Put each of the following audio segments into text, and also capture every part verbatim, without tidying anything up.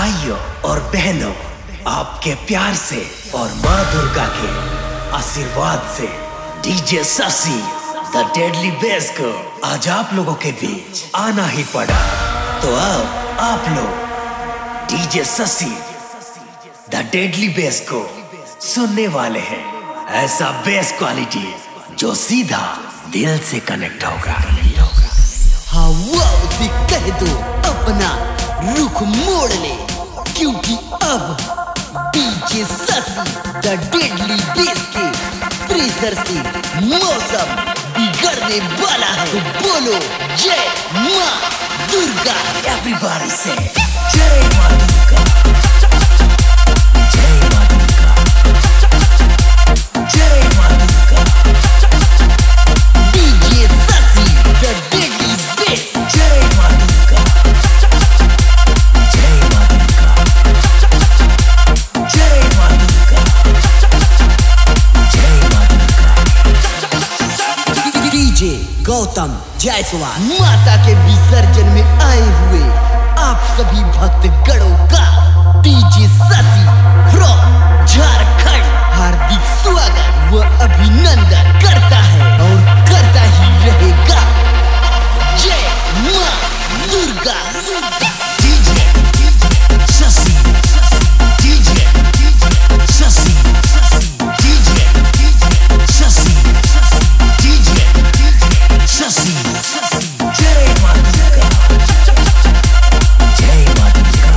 भाइयों और बहनों, आपके प्यार से और माँ दुर्गा के आशीर्वाद से DJ Shashi the deadly bass को आज आप लोगों के बीच आना ही पड़ा। तो अब आप लोग DJ Shashi the deadly bass को सुनने वाले हैं। ऐसा बेस क्वालिटी जो सीधा दिल से कनेक्ट होगा। हवा से कह दो अपना रुख मोड़ ले, क्योंकि अब DJ Shashi the deadly bass के प्रेशर से मौसम बिगड़ने वाला है। तो बोलो जय माँ दुर्गा। एवरीबॉडी से जय माँ दुर्गा, जय माँ दुर्गा, जय माँ Durga. DJ Shashi the deadly bass. जय माँ दुर्गा, जय माँ दुर्गा, जय माँ दुर्गा, जय माँ दुर्गा। डीजे गौतम जायसवाल माता के विसर्जन में आए हुए आप सभी भक्तगणों का डीजे शशि फ्रॉम झारखंड हार्दिक स्वागत व अभिनंदन करता है और करता ही रहेगा। जय माँ Durga. DJ Shashi, DJ Shashi, DJ Shashi, DJ Shashi. जय माँ दुर्गा, जय माँ दुर्गा,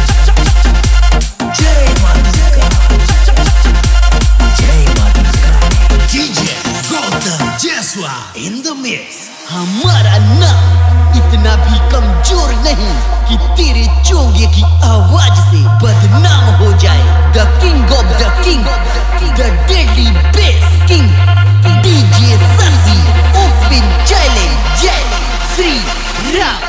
जय माँ दुर्गा, जय माँ Durga. DJ Gautam Jaiswal in the mix. हमारा नाम इतना भी कमजोर नहीं कि तेरे चोंगे की आवाज से बदनाम हो जाए। The king of the king, the deadly bass king, DJ Shashi open challenge. जय श्री राम।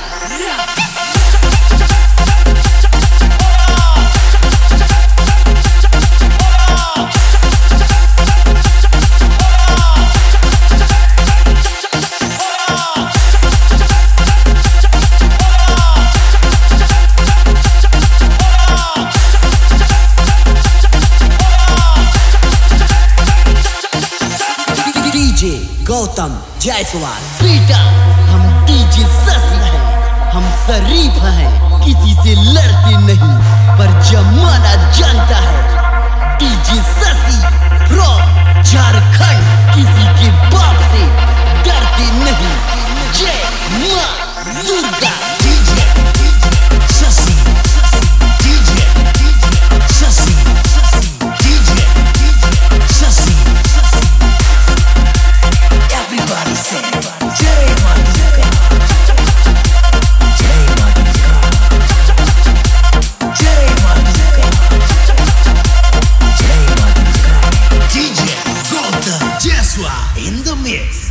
गौतम जायसवाल बेटा, हम डीजे शशि हैं, हम शरीफ हैं, किसी से लड़ते नहीं, पर जमाना जानता है डीजे शशि फ्रॉम झारखंड किसी के बाप से डरते नहीं। जय माँ Durga. DJ Shashi, DJ Shashi, DJ Shashi. Everybody say जय माँ दुर्गा, जय माँ दुर्गा, जय माँ दुर्गा, जय माँ Durga. DJ Gautam Jaiswal in the mix।